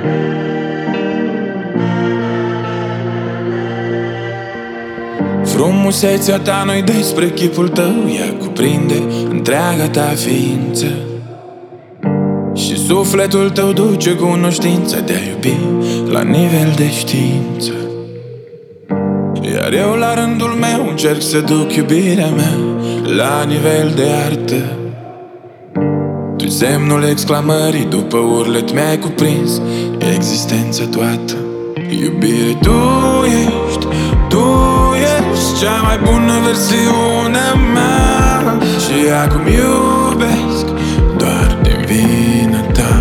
Frumusețea ta nu-i despre chipul tău, ea cuprinde întreaga ta ființă. Și sufletul tău duce cunoștința de a iubi la nivel de știință. Iar eu la rândul meu încerc să duc iubirea mea la nivel de artă. Tu semnul exclamării, după urlet mi-ai cuprins existența toată. Iubire, tu ești cea mai bună versiune a mea. Și acum iubesc doar din vina ta.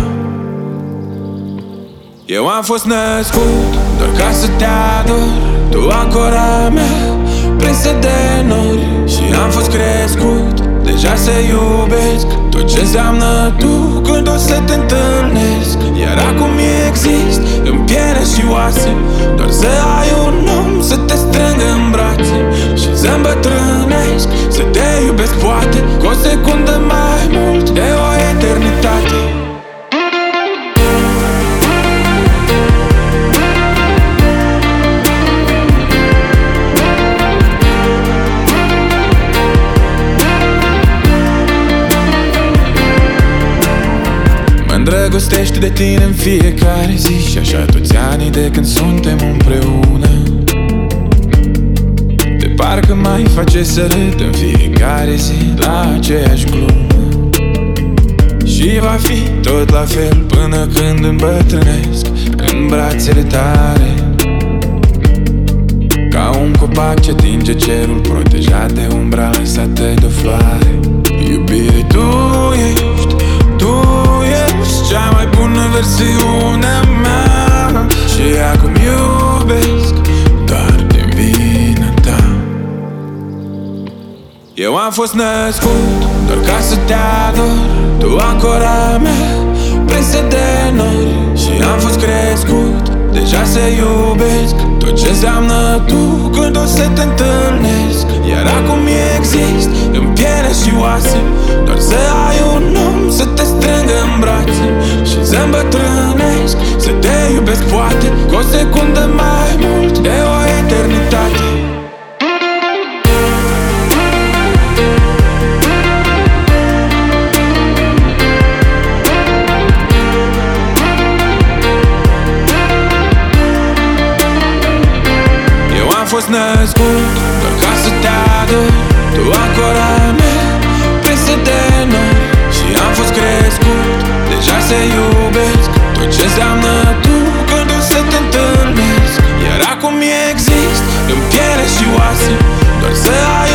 Eu am fost născut doar ca să te ador, tu ancora mea, prinsă de nori. Și am fost crescut deja să iubesc tot ce înseamnă tu când o să te întâlnesc. Iar acum exist în piele și oase, doar să ai un om să te strângă în brațe și să îmbătrânesc, să te iubesc poate cu o secundă mai mult de o eternitate. Îndrăgostești de tine în fiecare zi și așa toți anii de când suntem împreună. De parcă mai face să râd în fiecare zi la aceeași glumă. Și va fi tot la fel până când îmbătrânesc în brațele tale, ca un copac ce atinge cerul, protejat de umbra lăsată de o floare. Iubire, tu ești cea mai bună versiune a mea. Și acum iubesc doar din vina ta. Eu am fost născut doar ca să te ador, tu ancora mea, prinsă de nori. Și am fost crescut deja să iubesc tot ce înseamnă tu când o să te întâlnesc. Iar acum exist în piele și oase, doar să ai un om să te strângă în brațe și să îmbătrânesc, să te iubesc poate cu o secundă mai mult de o eternitate. Am fost născut doar ca să te ador, tu ancora mea, prinsă de nori. Și am fost crescut deja să iubesc tot ce înseamnă tu când o să te întâlnesc. Iar acum exist în piele și oase, doar să ai